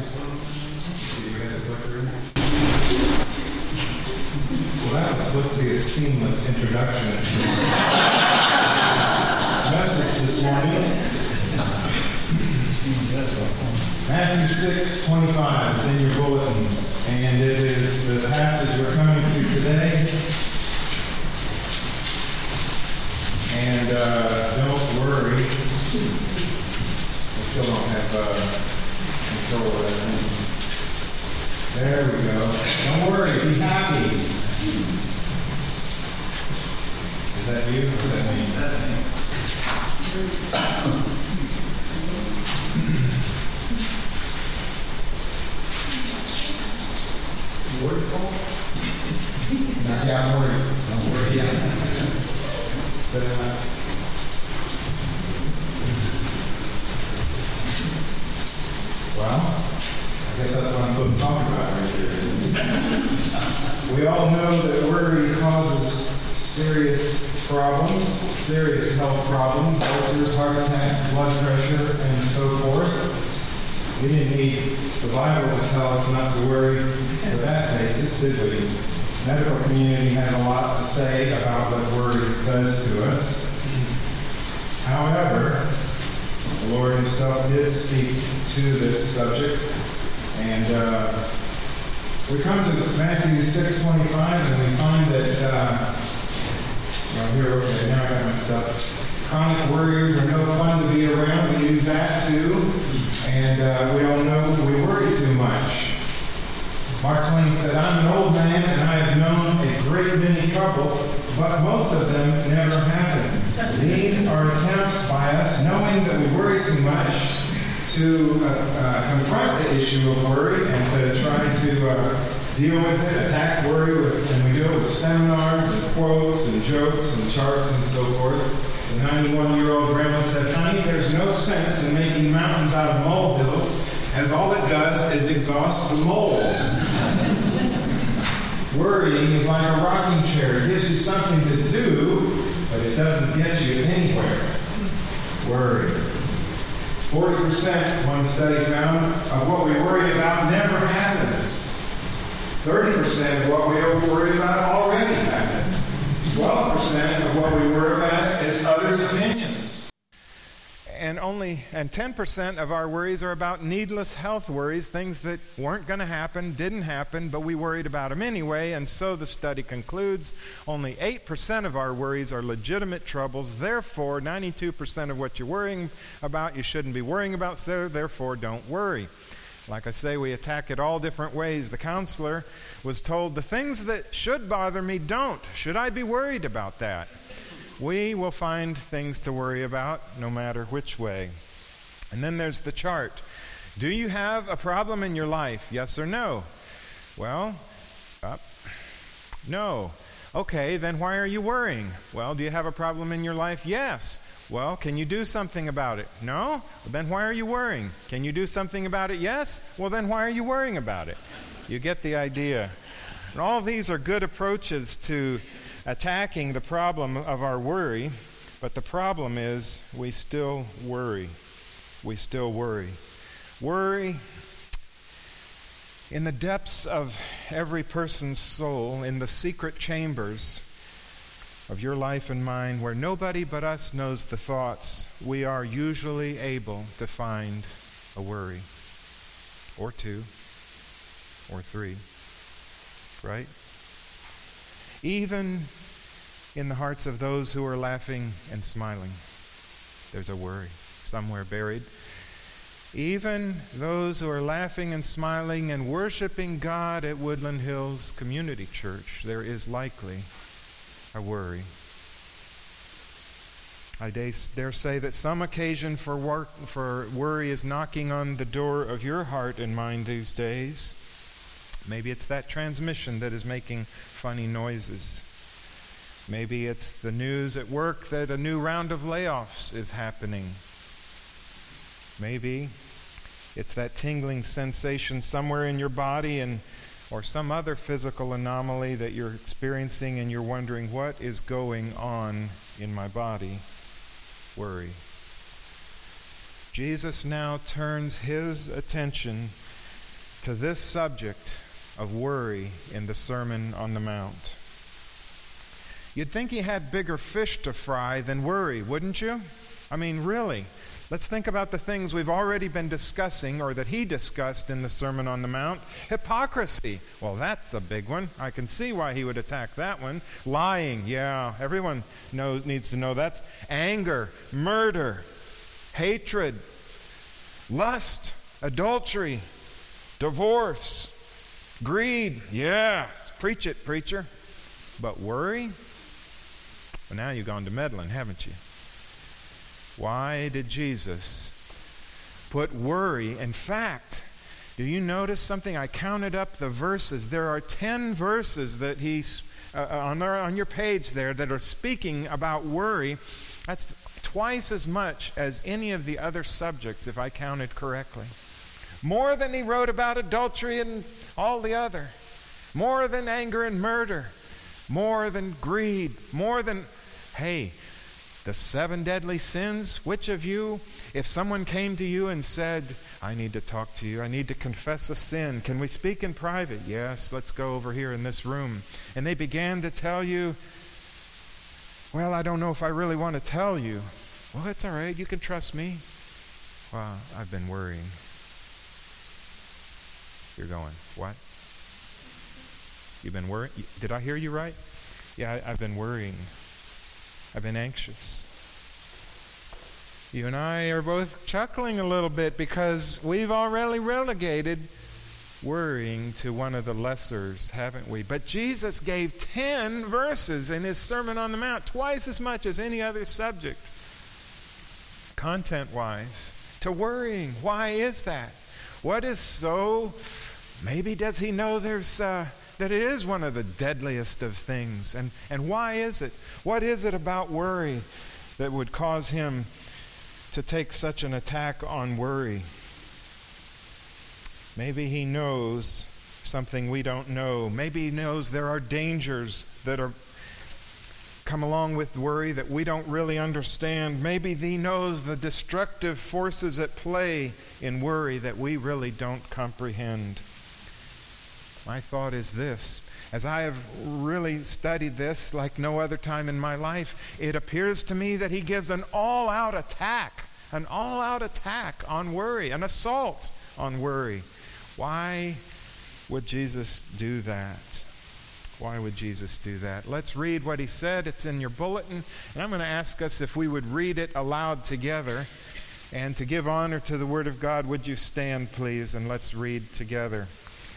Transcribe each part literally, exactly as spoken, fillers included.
Well, that was supposed to be a seamless introduction to the message this morning. Matthew six twenty-five is in your bulletins, and it is the passage we're coming to today. And uh, don't worry, I still don't have uh, control of that thing. There we go. Don't worry, be happy. Is that you? What does that mean? You worried, Paul? Yeah, I'm worried. Don't worry. Yeah. But, uh, well, I guess that's what I'm supposed to talk about right here. We all know that worry causes serious problems, serious health problems, ulcers, heart attacks, blood pressure, and so forth. We didn't need the Bible to tell us not to worry for that basis, did we? The medical community has a lot to say about what worry does to us. However, the Lord himself did speak to this subject. And uh, we come to Matthew six twenty-five, and we find that, uh, well, here, okay, now I got my stuff. Chronic worriers are no fun to be around. We do that too. And uh, we all know we worry too much. Mark Twain said, I'm an old man, and I have known a great many troubles, but most of them never happen. These are attempts by us, knowing that we worry too much, to uh, uh, confront the issue of worry and to try to uh, deal with it, attack worry, with, and we do it with seminars and quotes and jokes and charts and so forth. The ninety-one-year-old grandma said, honey, there's no sense in making mountains out of molehills, as all it does is exhaust the mold. Worrying is like a rocking chair. It gives you something to do, but it doesn't get you anywhere. Worry. forty percent, one study found, of what we worry about never happens. thirty percent of what we worry about already happened. twelve percent of what we worry about is others' opinions. And only and ten percent of our worries are about needless health worries, things that weren't going to happen, didn't happen, but we worried about them anyway. And so the study concludes only eight percent of our worries are legitimate troubles. Therefore, ninety-two percent of what you're worrying about, you shouldn't be worrying about, so therefore don't worry. Like I say, we attack it all different ways. The counselor was told, the things that should bother me don't. Should I be worried about that? We will find things to worry about no matter which way. And then there's the chart. Do you have a problem in your life? Yes or no? Well, up. No. Okay, then why are you worrying? Well, do you have a problem in your life? Yes. Well, can you do something about it? No? Well, then why are you worrying? Can you do something about it? Yes? Well, then why are you worrying about it? You get the idea. And all these are good approaches to attacking the problem of our worry, but the problem is we still worry. We still worry. Worry in the depths of every person's soul, in the secret chambers of your life and mine, where nobody but us knows the thoughts, we are usually able to find a worry. Or two. Or three. Right? Even in the hearts of those who are laughing and smiling, there's a worry somewhere buried. Even those who are laughing and smiling and worshiping God at Woodland Hills Community Church, there is likely a worry. I dare say that some occasion for work, for worry is knocking on the door of your heart and mind these days. Maybe it's that transmission that is making funny noises. Maybe it's the news at work that a new round of layoffs is happening. Maybe it's that tingling sensation somewhere in your body and or some other physical anomaly that you're experiencing and you're wondering, what is going on in my body? Worry. Jesus now turns his attention to this subject of worry in the Sermon on the Mount. You'd think he had bigger fish to fry than worry, wouldn't you? I mean, really. Let's think about the things we've already been discussing, or that he discussed in the Sermon on the Mount. Hypocrisy. Well, that's a big one. I can see why he would attack that one. Lying. Yeah, everyone knows, needs to know that's anger, murder, hatred, lust, adultery, divorce, greed. Yeah, preach it, preacher. But worry? Well, now you've gone to meddling, haven't you? Why did Jesus put worry? In fact, do you notice something? I counted up the verses. There are ten verses that he's uh, on, our, on your page there that are speaking about worry. That's twice as much as any of the other subjects, if I counted correctly. More than he wrote about adultery and all the other. More than anger and murder. More than greed. More than, hey, the seven deadly sins. Which of you, if someone came to you and said, I need to talk to you, I need to confess a sin, can we speak in private? Yes, let's go over here in this room. And they began to tell you, well, I don't know if I really want to tell you. Well, it's all right, you can trust me. Well, I've been worrying. You're going, what? You've been worrying? Did I hear you right? Yeah, I, I've been worrying. I've been anxious. You and I are both chuckling a little bit because we've already relegated worrying to one of the lessers, haven't we? But Jesus gave ten verses in his Sermon on the Mount, twice as much as any other subject, content-wise, to worrying. Why is that? What is so... Maybe does he know there's... Uh, that it is one of the deadliest of things. And, and why is it? What is it about worry that would cause him to take such an attack on worry? Maybe he knows something we don't know. Maybe he knows there are dangers that are come along with worry that we don't really understand. Maybe he knows the destructive forces at play in worry that we really don't comprehend. My thought is this: as I have really studied this like no other time in my life, it appears to me that he gives an all-out attack, an all-out attack on worry, an assault on worry. Why would Jesus do that? Why would Jesus do that? Let's read what he said. It's in your bulletin, and I'm going to ask us if we would read it aloud together. And to give honor to the Word of God, would you stand, please, and let's read together.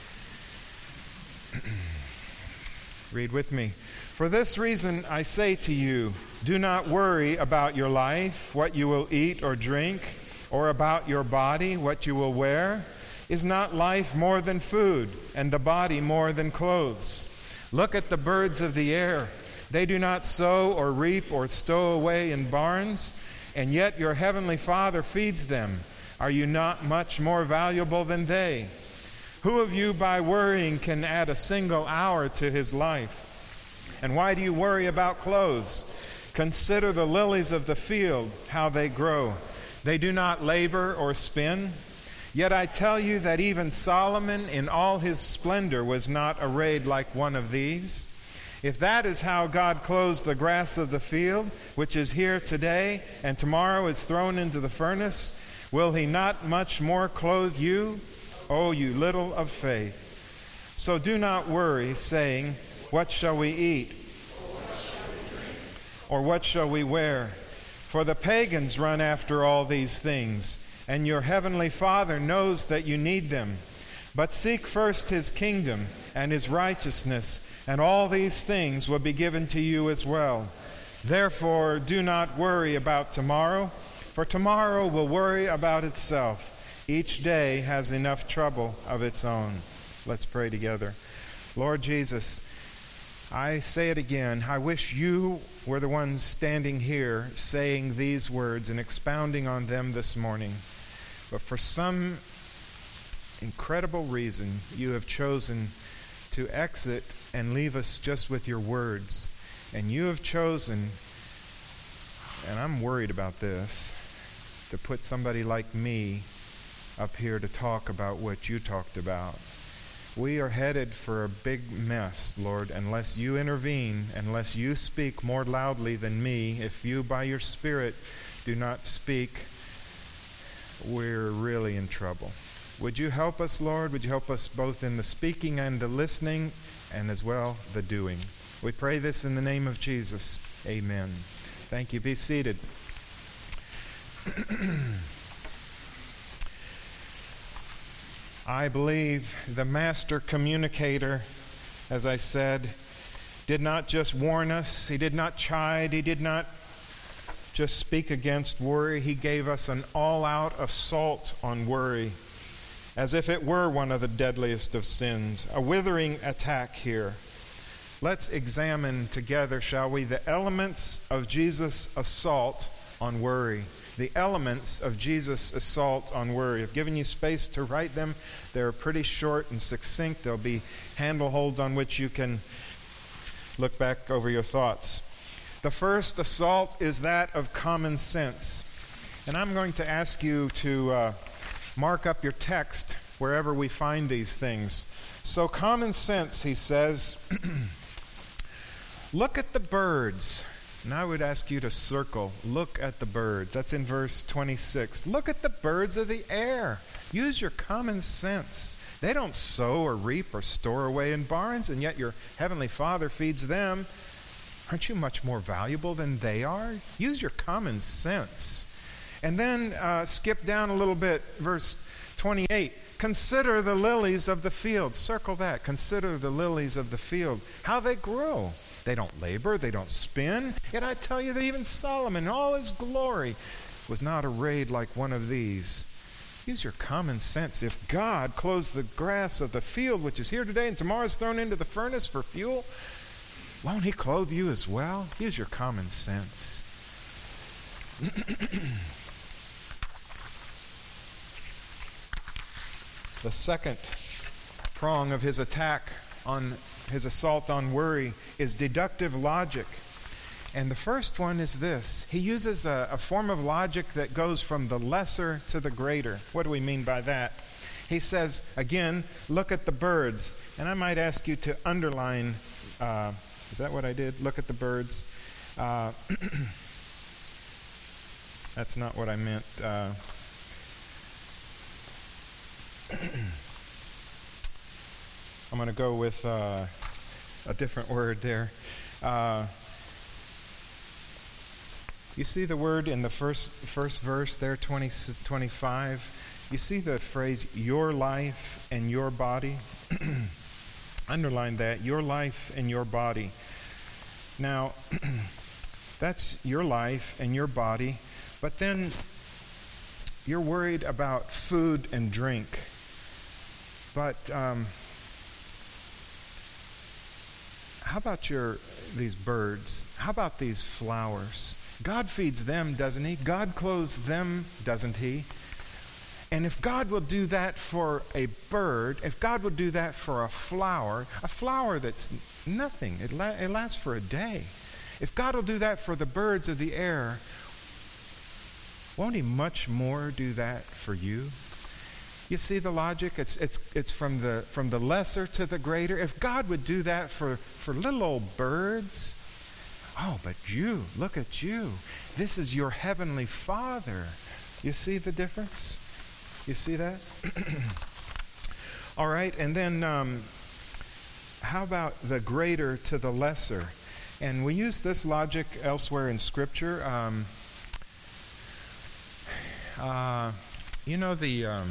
Read with me. For this reason I say to you, do not worry about your life, what you will eat or drink, or about your body, what you will wear. Is not life more than food, and the body more than clothes? Look at the birds of the air. They do not sow or reap or stow away in barns, and yet your heavenly Father feeds them. Are you not much more valuable than they? Who of you by worrying can add a single hour to his life? And why do you worry about clothes? Consider the lilies of the field, how they grow. They do not labor or spin. Yet I tell you that even Solomon in all his splendor was not arrayed like one of these. If that is how God clothes the grass of the field, which is here today and tomorrow is thrown into the furnace, will he not much more clothe you, O you little of faith? So do not worry, saying, what shall we eat? Or what shall we wear? For the pagans run after all these things, and your heavenly Father knows that you need them. But seek first his kingdom and his righteousness, and all these things will be given to you as well. Therefore, do not worry about tomorrow, for tomorrow will worry about itself. Each day has enough trouble of its own. Let's pray together. Lord Jesus, I say it again. I wish you were the ones standing here saying these words and expounding on them this morning. But for some incredible reason, you have chosen to exit and leave us just with your words. And you have chosen, and I'm worried about this, to put somebody like me up here to talk about what you talked about. We are headed for a big mess, Lord, unless you intervene, unless you speak more loudly than me. If you, by your Spirit, do not speak, we're really in trouble. Would you help us, Lord? Would you help us both in the speaking and the listening, and as well the doing? We pray this in the name of Jesus. Amen. Thank you. Be seated. I believe the master communicator, as I said, did not just warn us. He did not chide. He did not just speak against worry. He gave us an all-out assault on worry, as if it were one of the deadliest of sins, a withering attack here. Let's examine together, shall we, the elements of Jesus' assault on worry. The elements of Jesus' assault on worry. I've given you space to write them. They're pretty short and succinct. There'll be handleholds on which you can look back over your thoughts. The first assault is that of common sense. And I'm going to ask you to uh, mark up your text wherever we find these things. So common sense, he says, look at the birds. And I would ask you to circle, look at the birds. That's in verse twenty-six. Look at the birds of the air. Use your common sense. They don't sow or reap or store away in barns, and yet your heavenly Father feeds them. Aren't you much more valuable than they are? Use your common sense. And then uh, skip down a little bit, verse twenty-eight. Consider the lilies of the field. Circle that. Consider the lilies of the field. How they grow. They don't labor, they don't spin. Yet I tell you that even Solomon in all his glory was not arrayed like one of these. Use your common sense. If God clothes the grass of the field, which is here today and tomorrow is thrown into the furnace for fuel, won't he clothe you as well? Use your common sense. The second prong of his attack on his assault on worry is deductive logic. And the first one is this. He uses a, a form of logic that goes from the lesser to the greater. What do we mean by that? He says, again, look at the birds. And I might ask you to underline, uh, is that what I did? Look at the birds. Uh, that's not what I meant. Uh, I'm going to go with uh, a different word there. Uh, you see the word in the first first verse there, twenty, twenty-five? You see the phrase, your life and your body? Underline that, your life and your body. Now, that's your life and your body, but then you're worried about food and drink. But um, how about your these birds? How about these flowers? God feeds them, doesn't he? God clothes them, doesn't he? And if God will do that for a bird, if God will do that for a flower, a flower that's nothing, it, la- it lasts for a day. If God will do that for the birds of the air, won't he much more do that for you? You see the logic? It's it's it's from the from the lesser to the greater. If God would do that for, for little old birds, oh, but you, look at you. This is your heavenly Father. You see the difference? You see that? All right, and then um, how about the greater to the lesser? And we use this logic elsewhere in Scripture. Um, uh, You know the um,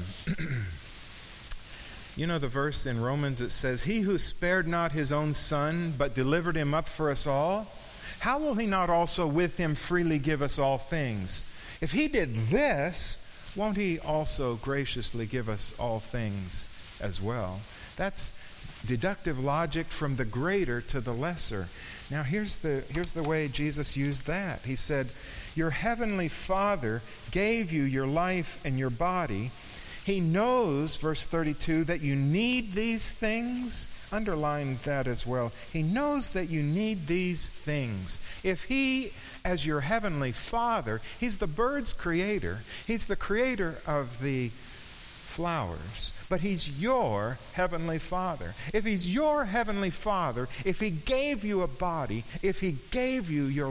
you know the verse in Romans that says, "He who spared not his own son, but delivered him up for us all, how will he not also with him freely give us all things?" If he did this, won't he also graciously give us all things as well? That's deductive logic from the greater to the lesser. Now here's the here's the way Jesus used that. He said, your heavenly Father gave you your life and your body. He knows, verse thirty-two, that you need these things. Underline that as well. He knows that you need these things. If he, as your heavenly Father, he's the bird's creator. He's the creator of the flowers, but he's your heavenly Father. If he's your heavenly Father, if he gave you a body, if he gave you your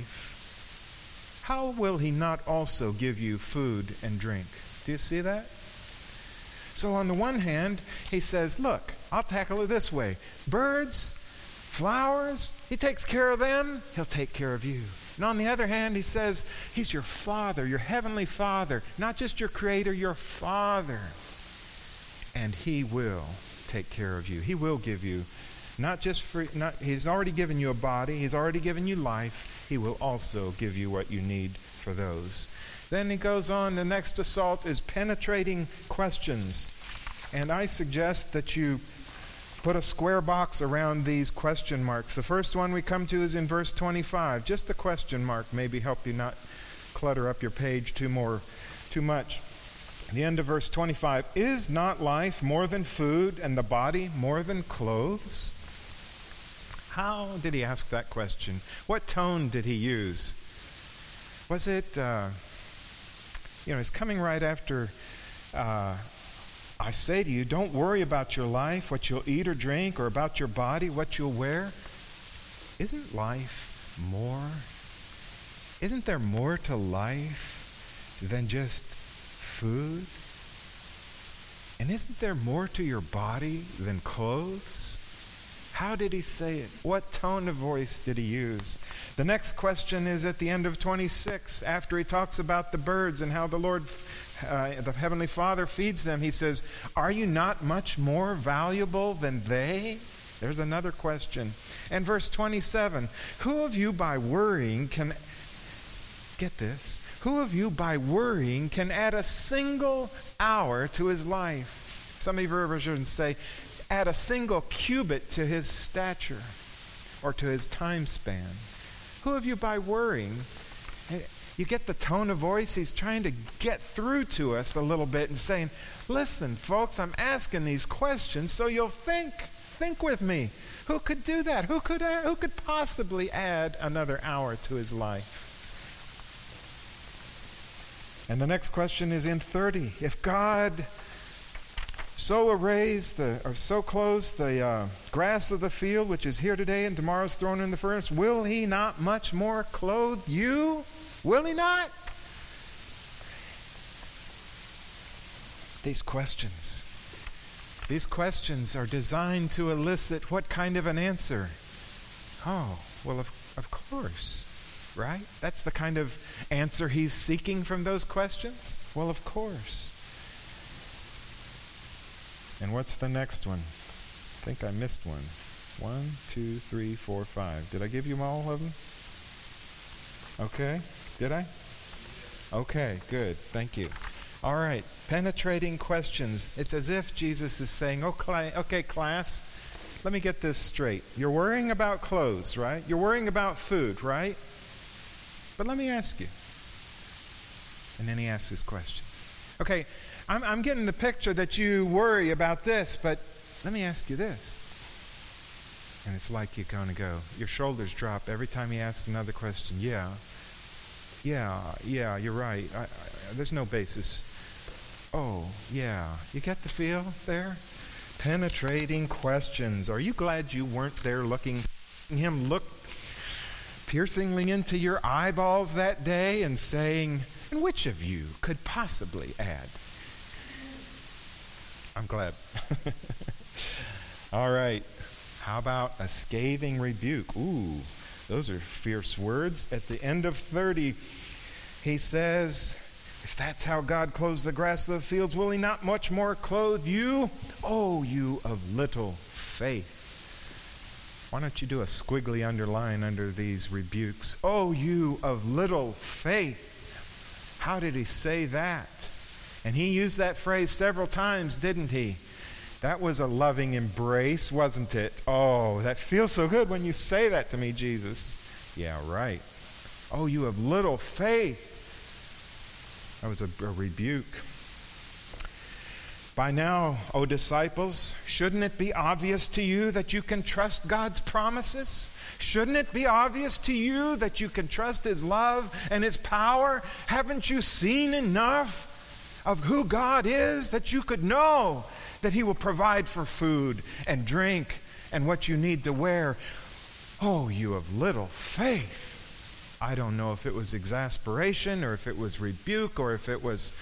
life, how will he not also give you food and drink? Do you see that? So on the one hand, he says, look, I'll tackle it this way. Birds, flowers, he takes care of them, he'll take care of you. And on the other hand, he says, he's your Father, your heavenly Father, not just your Creator, your Father. And he will take care of you. He will give you, not just free, not, he's already given you a body, he's already given you life, he will also give you what you need for those. Then he goes on, the next assault is penetrating questions. And I suggest that you put a square box around these question marks. The first one we come to is in verse twenty-five. Just the question mark maybe help you not clutter up your page too more, too much. The end of verse twenty-five, is not life more than food and the body more than clothes? How did he ask that question? What tone did he use? Was it, uh, you know, it's coming right after, uh, I say to you, don't worry about your life, what you'll eat or drink, or about your body, what you'll wear. Isn't life more? Isn't there more to life than just food? And isn't there more to your body than clothes? How did he say it? What tone of voice did he use? The next question is at the end of twenty-six, after he talks about the birds and how the Lord, uh, the Heavenly Father feeds them. He says, are you not much more valuable than they? There's another question. And verse twenty-seven, who of you by worrying can, get this, who of you by worrying can add a single hour to his life? Some of your versions say, add a single cubit to his stature or to his time span. Who of you by worrying? You get the tone of voice. He's trying to get through to us a little bit and saying, listen, folks, I'm asking these questions so you'll think. Think with me. Who could do that? Who could, add, who could possibly add another hour to his life? And the next question is in thirty. If God so arrays the, or so clothes the uh, grass of the field, which is here today and tomorrow is thrown in the furnace, will he not much more clothe you? Will he not? These questions. These questions are designed to elicit what kind of an answer? Oh, well, of, of course, right? That's the kind of answer he's seeking from those questions? Well, of course. And what's the next one? I think I missed one. One, two, three, four, five. Did I give you all of them? Okay. Did I? Okay, good. Thank you. All right. Penetrating questions. It's as if Jesus is saying, okay, okay, class, let me get this straight. You're worrying about clothes, right? You're worrying about food, right? But let me ask you. And then he asks his questions. Okay, I'm, I'm getting the picture that you worry about this, but let me ask you this. And it's like you're going to go, your shoulders drop every time he asks another question. Yeah, yeah, yeah, you're right. I, I, there's no basis. Oh, yeah. You get the feel there? Penetrating questions. Are you glad you weren't there looking, him look piercingly into your eyeballs that day and saying, and which of you could possibly add? I'm glad. All right. How about a scathing rebuke? Ooh, those are fierce words. At the end of thirty, he says, if that's how God clothes the grass of the fields, will he not much more clothe you? Oh, you of little faith. Why don't you do a squiggly underline under these rebukes? Oh, you of little faith. How did he say that? And he used that phrase several times, didn't he? That was a loving embrace, wasn't it? Oh, that feels so good when you say that to me, Jesus. Yeah, right. Oh, you have little faith. That was a, a rebuke. By now, O disciples, shouldn't it be obvious to you that you can trust God's promises? Shouldn't it be obvious to you that you can trust His love and His power? Haven't you seen enough of who God is, that you could know that He will provide for food and drink and what you need to wear. Oh, you of little faith. I don't know if it was exasperation or if it was rebuke or if it was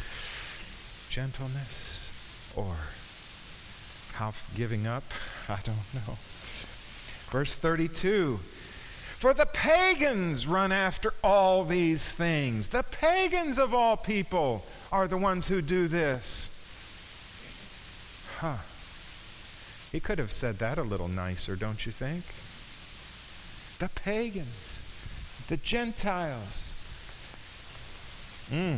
gentleness or half giving up. I don't know. Verse thirty-two. For the pagans run after all these things. The pagans of all people are the ones who do this. Huh. He could have said that a little nicer, don't you think? The pagans, the Gentiles. Mm.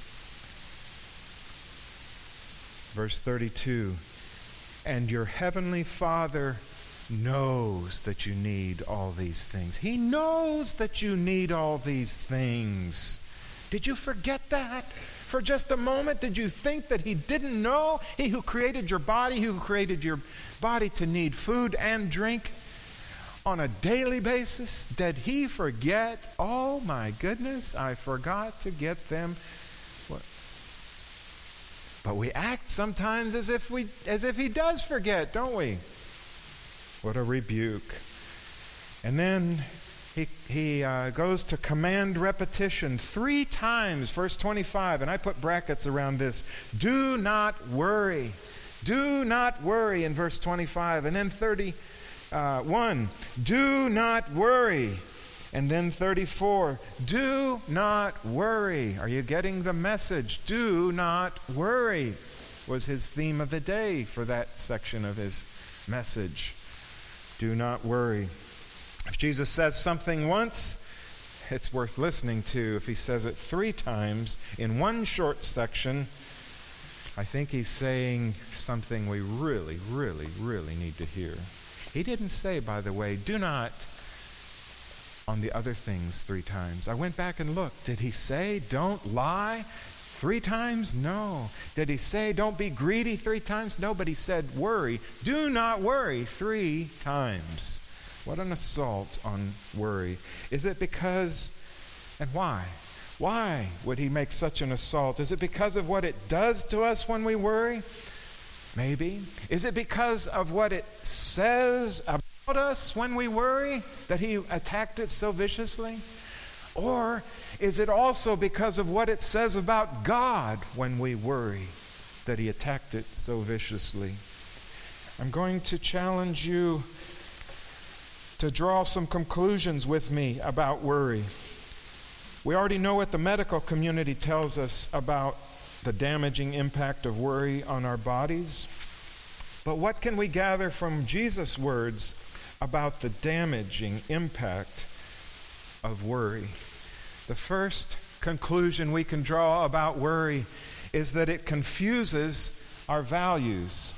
Verse thirty-two. And your heavenly Father knows that you need all these things. He knows that you need all these things. Did you forget that for just a moment? Did you think that He didn't know? He who created your body, who created your body to need food and drink on a daily basis, did He forget? Oh my goodness, I forgot to get them. What? But we act sometimes as if we, as if He does forget, don't we? What a rebuke. And then he, he uh, goes to command repetition three times, verse twenty-five, and I put brackets around this. Do not worry. Do not worry in verse twenty-five. And then thirty-one, do not worry. And then thirty-four, do not worry. Are you getting the message? Do not worry was his theme of the day for that section of his message. Do not worry. If Jesus says something once, it's worth listening to. If He says it three times in one short section, I think He's saying something we really, really, really need to hear. He didn't say, by the way, do not on the other things three times. I went back and looked. Did He say don't lie three times? No. Did He say don't be greedy three times? No, but He said worry. Do not worry three times. What an assault on worry. Is it because, and why? Why would He make such an assault? Is it because of what it does to us when we worry? Maybe. Is it because of what it says about us when we worry that He attacked it so viciously? Or is it also because of what it says about God when we worry that He attacked it so viciously? I'm going to challenge you to draw some conclusions with me about worry. We already know what the medical community tells us about the damaging impact of worry on our bodies. But what can we gather from Jesus' words about the damaging impact of worry? The first conclusion we can draw about worry is that it confuses our values.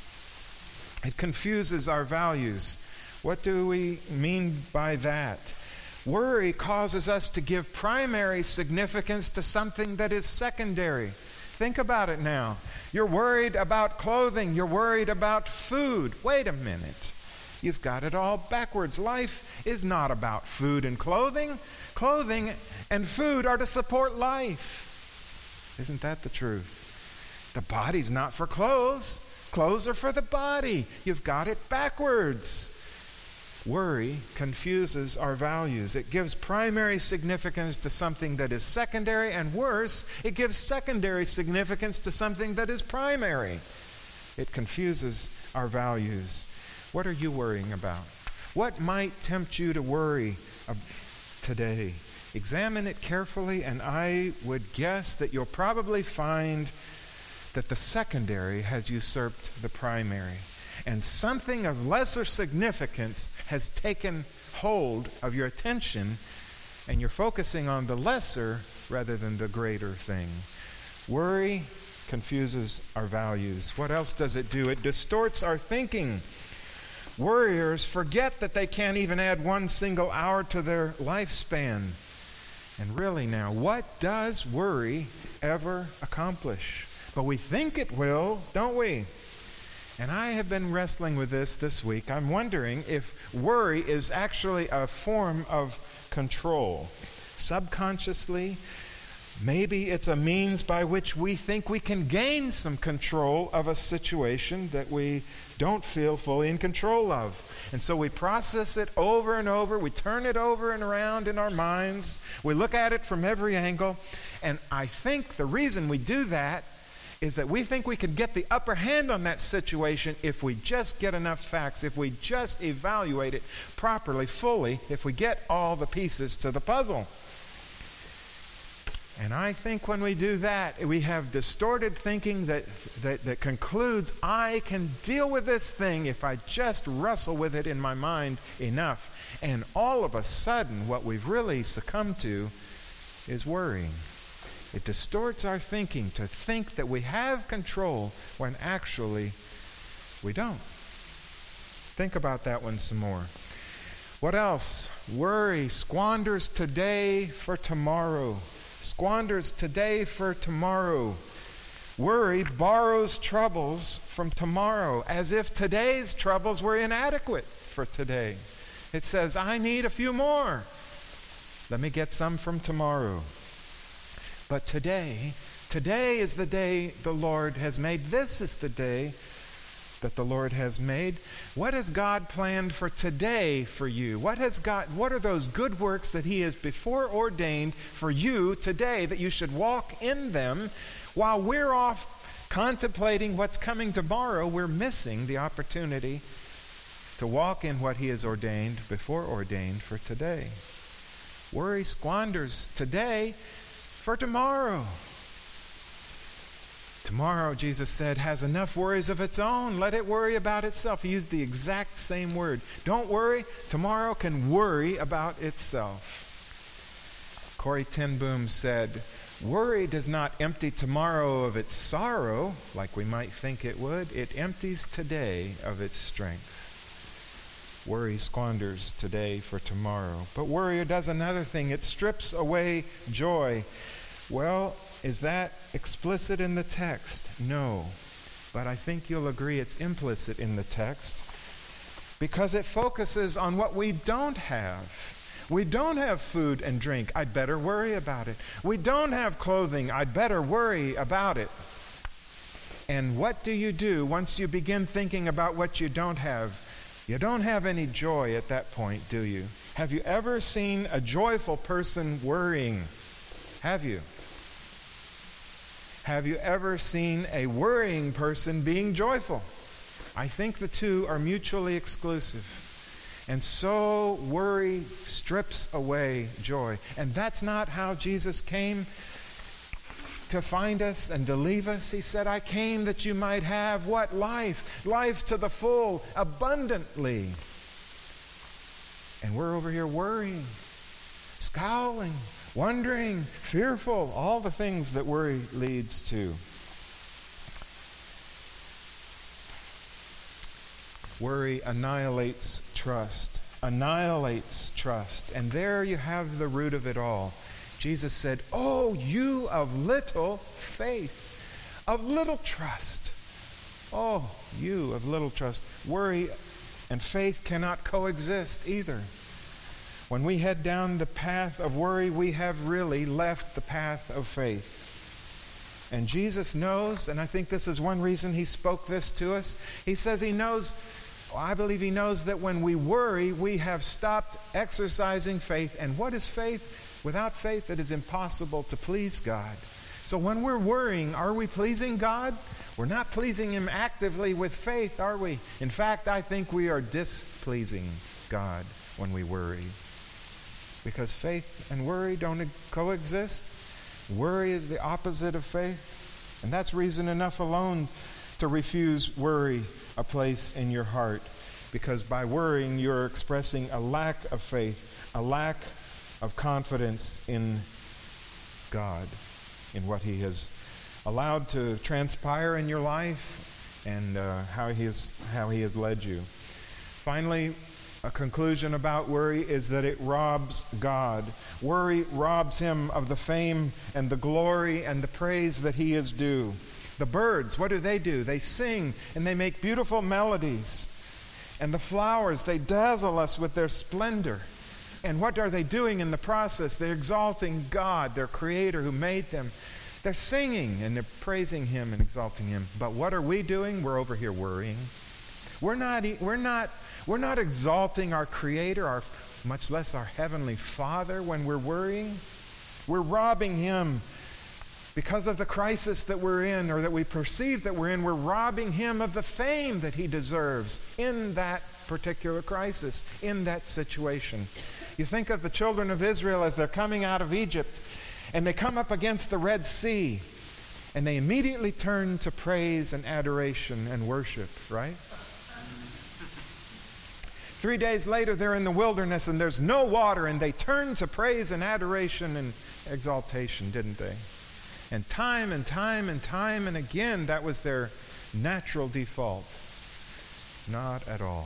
It confuses our values. What do we mean by that? Worry causes us to give primary significance to something that is secondary. Think about it now. You're worried about clothing. You're worried about food. Wait a minute. You've got it all backwards. Life is not about food and clothing. Clothing and food are to support life. Isn't that the truth? The body's not for clothes. Clothes are for the body. You've got it backwards. Worry confuses our values. It gives primary significance to something that is secondary, and worse, it gives secondary significance to something that is primary. It confuses our values. What are you worrying about? What might tempt you to worry today? Examine it carefully, and I would guess that you'll probably find that the secondary has usurped the primary. And something of lesser significance has taken hold of your attention, and you're focusing on the lesser rather than the greater thing. Worry confuses our values. What else does it do? It distorts our thinking. Worriers forget that they can't even add one single hour to their lifespan. And really now, what does worry ever accomplish? But we think it will, don't we? And I have been wrestling with this this week. I'm wondering if worry is actually a form of control. Subconsciously, Maybe it's a means by which we think we can gain some control of a situation that we don't feel fully in control of. And so we process it over and over. We turn it over and around in our minds. We look at it from every angle. And I think the reason we do that is that we think we can get the upper hand on that situation if we just get enough facts, if we just evaluate it properly, fully, if we get all the pieces to the puzzle. And I think when we do that, we have distorted thinking that, that, that concludes, I can deal with this thing if I just wrestle with it in my mind enough. And all of a sudden, what we've really succumbed to is worrying. It distorts our thinking to think that we have control when actually we don't. Think about that one some more. What else? Worry squanders today for tomorrow. Squanders today for tomorrow. Worry borrows troubles from tomorrow, as if today's troubles were inadequate for today. It says, I need a few more. Let me get some from tomorrow. But today, today is the day the Lord has made. This is the day that the Lord has made. What has God planned for today for you? What has God, what are those good works that He has before ordained for you today that you should walk in them? While we're off contemplating what's coming tomorrow, we're missing the opportunity to walk in what He has ordained, before ordained for today. Worry squanders today for tomorrow. Tomorrow, Jesus said, has enough worries of its own. Let it worry about itself. He used the exact same word. Don't worry. Tomorrow can worry about itself. Corrie ten Boom said, worry does not empty tomorrow of its sorrow, like we might think it would. It empties today of its strength. Worry squanders today for tomorrow. But worry does another thing. It strips away joy. Well, is that explicit in the text? No. But I think you'll agree it's implicit in the text because it focuses on what we don't have. We don't have food and drink. I'd better worry about it. We don't have clothing. I'd better worry about it. And what do you do once you begin thinking about what you don't have? You don't have any joy at that point, do you? Have you ever seen a joyful person worrying? Have you? Have you ever seen a worrying person being joyful? I think the two are mutually exclusive. And so worry strips away joy. And that's not how Jesus came to find us and to leave us. He said, I came that you might have what? Life. Life to the full, abundantly. And we're over here worrying, scowling, wondering, fearful, all the things that worry leads to. Worry annihilates trust, annihilates trust. And there you have the root of it all. Jesus said, oh, you of little faith, of little trust. Oh, you of little trust. Worry and faith cannot coexist either. When we head down the path of worry, we have really left the path of faith. And Jesus knows, and I think this is one reason He spoke this to us. He says He knows, well, I believe He knows that when we worry, we have stopped exercising faith. And what is faith? Without faith, it is impossible to please God. So when we're worrying, are we pleasing God? We're not pleasing Him actively with faith, are we? In fact, I think we are displeasing God when we worry. Because faith and worry don't coexist. Worry is the opposite of faith. And that's reason enough alone to refuse worry a place in your heart. Because by worrying, you're expressing a lack of faith, a lack of confidence in God, in what He has allowed to transpire in your life and uh, how He has, how He has led you. Finally, a conclusion about worry is that it robs God. Worry robs Him of the fame and the glory and the praise that He is due. The birds, what do they do? They sing and they make beautiful melodies. And the flowers, they dazzle us with their splendor. And what are they doing in the process? They're exalting God, their Creator who made them. They're singing and they're praising Him and exalting Him. But what are we doing? We're over here worrying. We're not, we're not, we're not exalting our Creator, our, much less our Heavenly Father when we're worrying. We're robbing Him because of the crisis that we're in, or that we perceive that we're in. We're robbing Him of the fame that He deserves in that particular crisis, in that situation. You think of the children of Israel as they're coming out of Egypt, and they come up against the Red Sea, and they immediately turn to praise and adoration and worship, right? Three days later, they're in the wilderness, and there's no water, and they turn to praise and adoration and exaltation, didn't they? And time and time and time and again, that was their natural default. Not at all.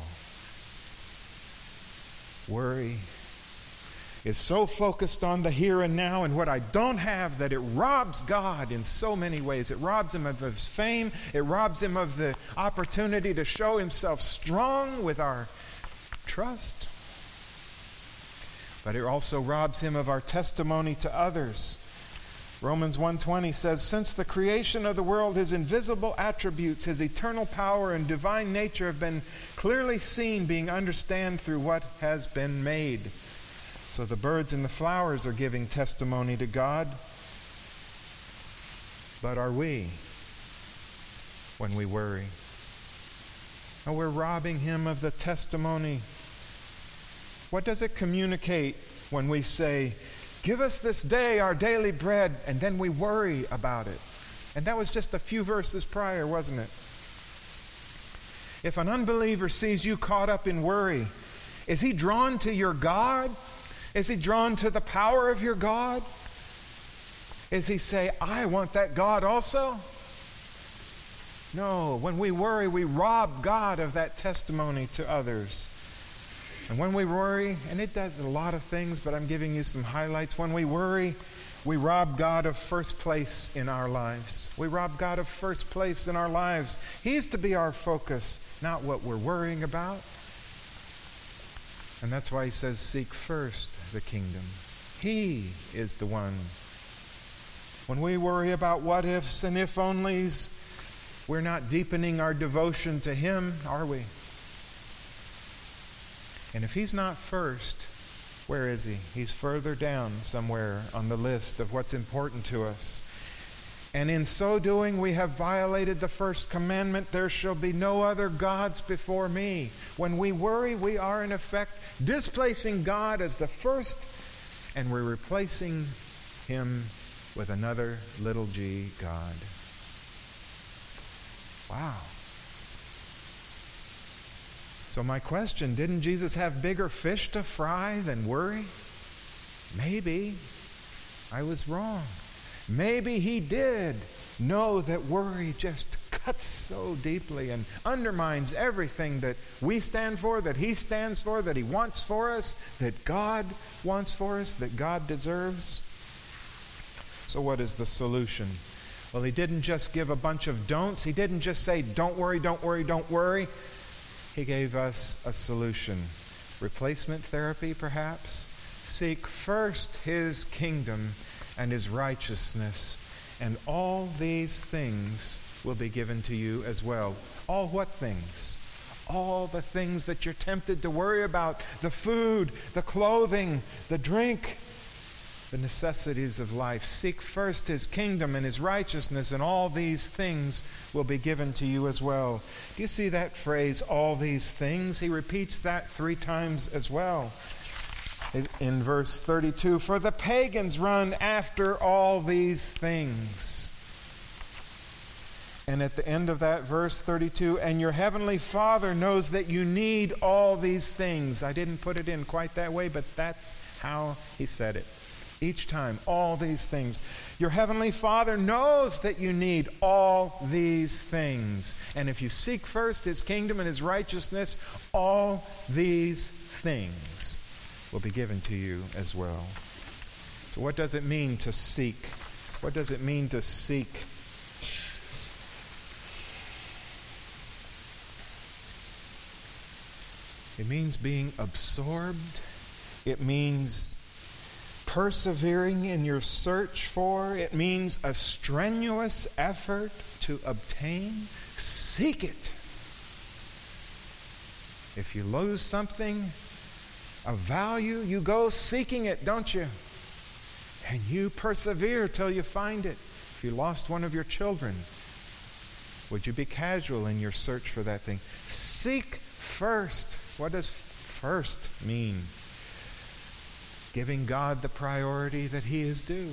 Worry is so focused on the here and now and what I don't have that it robs God in so many ways. It robs Him of His fame. It robs Him of the opportunity to show Himself strong with our trust. But it also robs Him of our testimony to others. Romans one twenty says, since the creation of the world, His invisible attributes, His eternal power and divine nature have been clearly seen, being understood through what has been made. So the birds and the flowers are giving testimony to God. But are we when we worry? Oh, we're robbing Him of the testimony. What does it communicate when we say, give us this day our daily bread, and then we worry about it? And that was just a few verses prior, wasn't it? If an unbeliever sees you caught up in worry, is he drawn to your God? Is he drawn to the power of your God? Is he say, I want that God also? No, when we worry, we rob God of that testimony to others. And when we worry, and it does a lot of things, but I'm giving you some highlights. When we worry, we rob God of first place in our lives. We rob God of first place in our lives. He's to be our focus, not what we're worrying about. And that's why He says, seek first the kingdom. He is the one. When we worry about what ifs and if onlys, we're not deepening our devotion to Him, are we? And if He's not first, where is He? He's further down somewhere on the list of what's important to us. And in so doing, we have violated the first commandment, there shall be no other gods before me. When we worry, we are in effect displacing God as the first, and we're replacing Him with another little g God. Wow. So my question, didn't Jesus have bigger fish to fry than worry? Maybe. I was wrong. Maybe He did know that worry just cuts so deeply and undermines everything that we stand for, that He stands for, that He wants for us, that God wants for us, that God deserves. So what is the solution? Well, He didn't just give a bunch of don'ts. He didn't just say, don't worry, don't worry, don't worry. He gave us a solution. Replacement therapy, perhaps? Seek first His kingdom and His righteousness, and all these things will be given to you as well. All what things? All the things that you're tempted to worry about. The food, the clothing, the drink, the necessities of life. Seek first His kingdom and His righteousness, and all these things will be given to you as well. Do you see that phrase, all these things? He repeats that three times as well. In verse thirty-two, for the pagans run after all these things. And at the end of that verse thirty-two, and your heavenly Father knows that you need all these things. I didn't put it in quite that way, but that's how He said it. Each time, all these things. Your heavenly Father knows that you need all these things. And if you seek first His kingdom and His righteousness, all these things will be given to you as well. So what does it mean to seek? What does it mean to seek? It means being absorbed It means persevering in your search for. It means a strenuous effort to obtain. Seek it. If you lose something of value, you go seeking it, don't you? And you persevere till you find it. If you lost one of your children, would you be casual in your search for that thing? Seek first. What does first mean? Giving God the priority that He is due.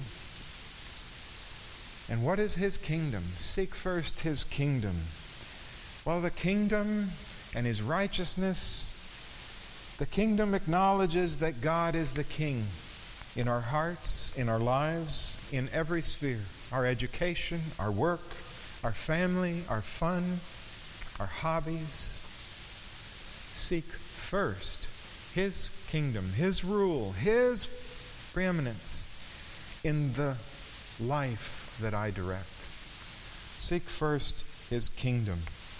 And what is His kingdom? Seek first His kingdom. Well, the kingdom and His righteousness, the kingdom acknowledges that God is the King in our hearts, in our lives, in every sphere. Our education, our work, our family, our fun, our hobbies. Seek first His kingdom, His rule, His preeminence in the life that I direct. Seek first His kingdom.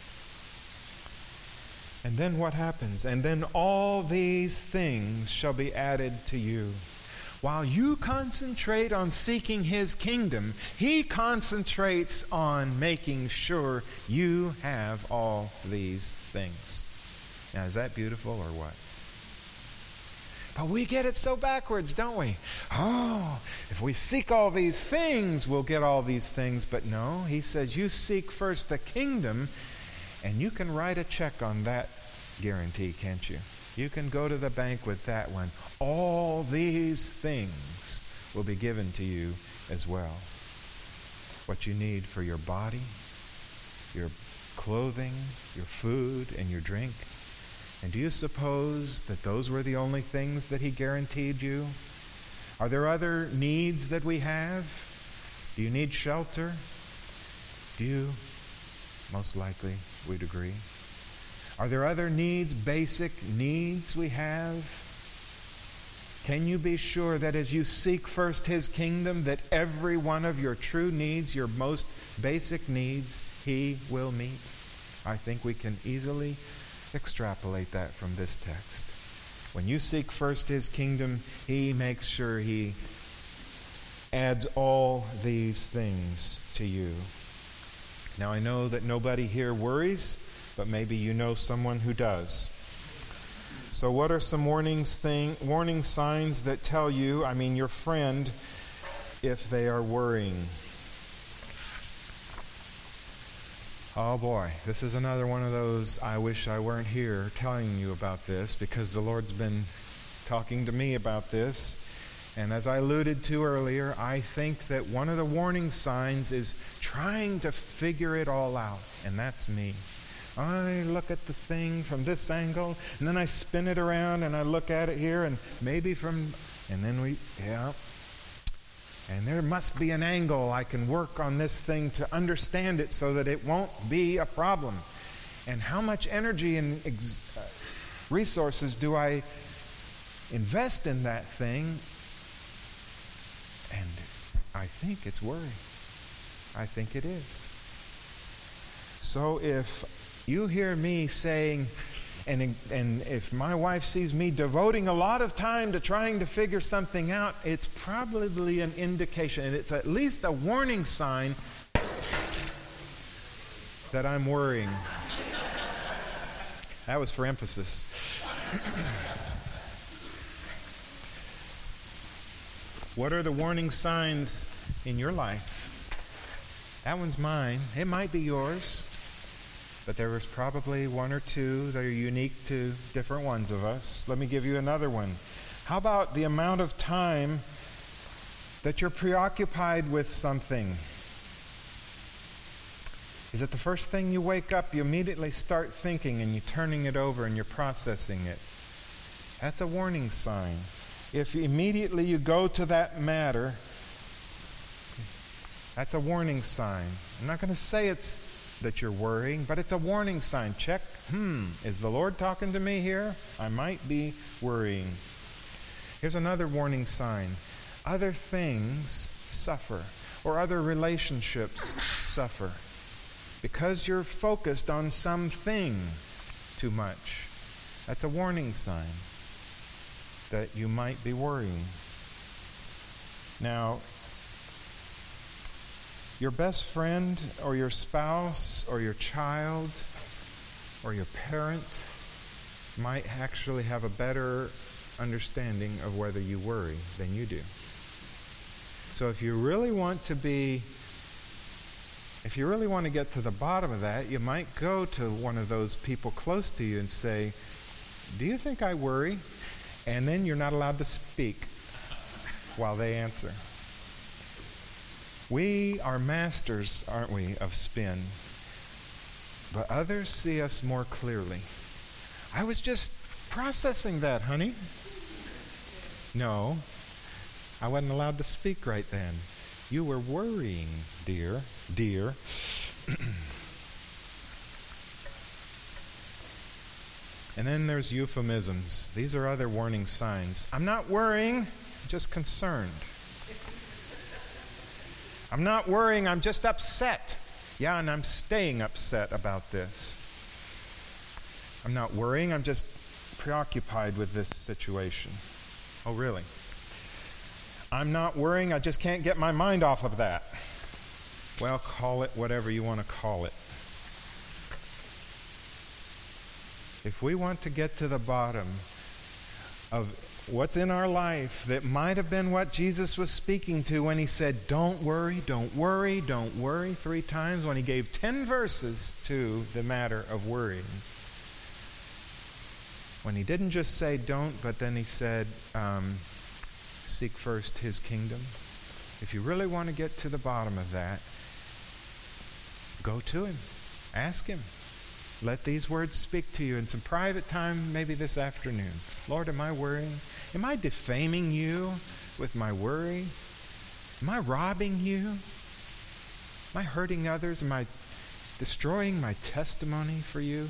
And then what happens? And then all these things shall be added to you. While you concentrate on seeking His kingdom, He concentrates on making sure you have all these things. Now, is that beautiful or what? But we get it so backwards, don't we? Oh, if we seek all these things, we'll get all these things. But no, He says you seek first the kingdom, and you can write a check on that guarantee, can't you? You can go to the bank with that one. All these things will be given to you as well. What you need for your body, your clothing, your food, and your drink. And do you suppose that those were the only things that He guaranteed you? Are there other needs that we have? Do you need shelter? Do you? Most likely, we'd agree. Are there other needs, basic needs we have? Can you be sure that as you seek first His kingdom, that every one of your true needs, your most basic needs, He will meet? I think we can easily extrapolate that from this text. When you seek first His kingdom, He makes sure He adds all these things to you. Now, I know that nobody here worries, but maybe you know someone who does. So what are some warnings thing, warning signs that tell you, I mean your friend, if they are worrying? Oh boy, this is another one of those, I wish I weren't here telling you about this, because the Lord's been talking to me about this. And as I alluded to earlier, I think that one of the warning signs is trying to figure it all out. And that's me. I look at the thing from this angle, and then I spin it around, and I look at it here, and maybe from, and then we, yeah. And there must be an angle I can work on this thing to understand it so that it won't be a problem. And how much energy and ex- uh, resources do I invest in that thing? And I think it's worry. I think it is. So if you hear me saying, and, and if my wife sees me devoting a lot of time to trying to figure something out, it's probably an indication, and it's at least a warning sign that I'm worrying. That was for emphasis. What are the warning signs in your life? That one's mine. It might be yours. But there was probably one or two that are unique to different ones of us. Let me give you another one. How about the amount of time that you're preoccupied with something? Is it the first thing you wake up, you immediately start thinking and you're turning it over and you're processing it? That's a warning sign. If immediately you go to that matter, that's a warning sign. I'm not going to say it's that you're worrying, but it's a warning sign. Check, hmm, is the Lord talking to me here? I might be worrying. Here's another warning sign. Other things suffer, or other relationships suffer, because you're focused on something too much. That's a warning sign that you might be worrying. Now, your best friend or your spouse or your child or your parent might actually have a better understanding of whether you worry than you do. So if you really want to be, if you really want to get to the bottom of that, you might go to one of those people close to you and say, "Do you think I worry?" And then you're not allowed to speak while they answer. We are masters, aren't we, of spin. But others see us more clearly. "I was just processing that, honey." No, I wasn't allowed to speak right then. You were worrying, dear, dear. And then there's euphemisms. These are other warning signs. "I'm not worrying, I'm just concerned." "I'm not worrying, I'm just upset." Yeah, and I'm staying upset about this. "I'm not worrying, I'm just preoccupied with this situation." Oh, really? "I'm not worrying, I just can't get my mind off of that." Well, call it whatever you want to call it. If we want to get to the bottom of what's in our life that might have been what Jesus was speaking to when he said, "Don't worry, don't worry, don't worry," three times, when he gave ten verses to the matter of worrying. When he didn't just say don't, but then he said, um, seek first his kingdom. If you really want to get to the bottom of that, go to him. Ask him. Let these words speak to you in some private time, maybe this afternoon. "Lord, am I worrying? Am I defaming you with my worry? Am I robbing you? Am I hurting others? Am I destroying my testimony for you?"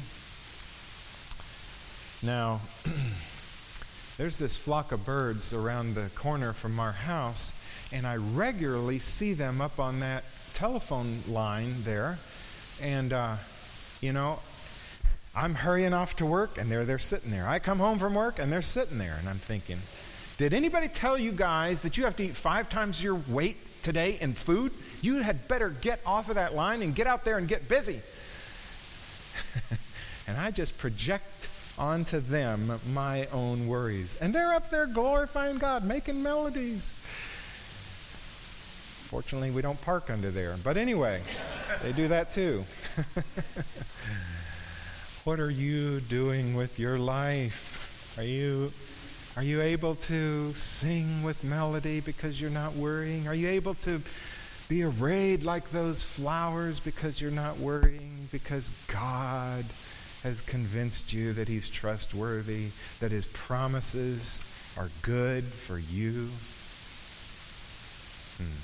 Now, there's this flock of birds around the corner from our house, and I regularly see them up on that telephone line there. And, uh, you know, I'm hurrying off to work, and there they're sitting there. I come home from work, and they're sitting there. And I'm thinking, did anybody tell you guys that you have to eat five times your weight today in food? You had better get off of that line and get out there and get busy. And I just project onto them my own worries. And they're up there glorifying God, making melodies. Fortunately, we don't park under there. But anyway, they do that too. What are you doing with your life? Are you are you able to sing with melody because you're not worrying? Are you able to be arrayed like those flowers because you're not worrying? Because God has convinced you that he's trustworthy, that his promises are good for you. Hmm.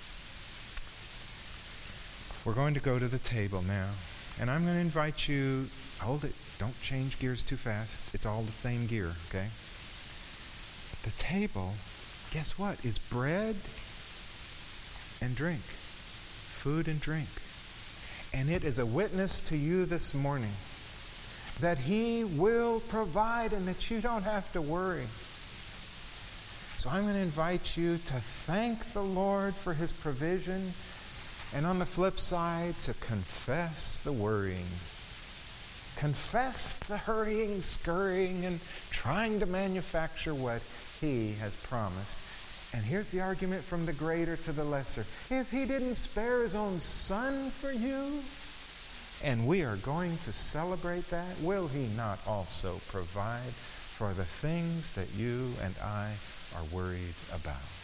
We're going to go to the table now, and I'm going to invite you, hold it, don't change gears too fast. It's all the same gear, okay? The table, guess what, is bread and drink, food and drink. And it is a witness to you this morning that he will provide and that you don't have to worry. So I'm going to invite you to thank the Lord for his provision, and on the flip side, to confess the worrying. Confess the hurrying, scurrying, and trying to manufacture what he has promised. And here's the argument from the greater to the lesser. If he didn't spare his own son for you, and we are going to celebrate that, will he not also provide for the things that you and I are worried about?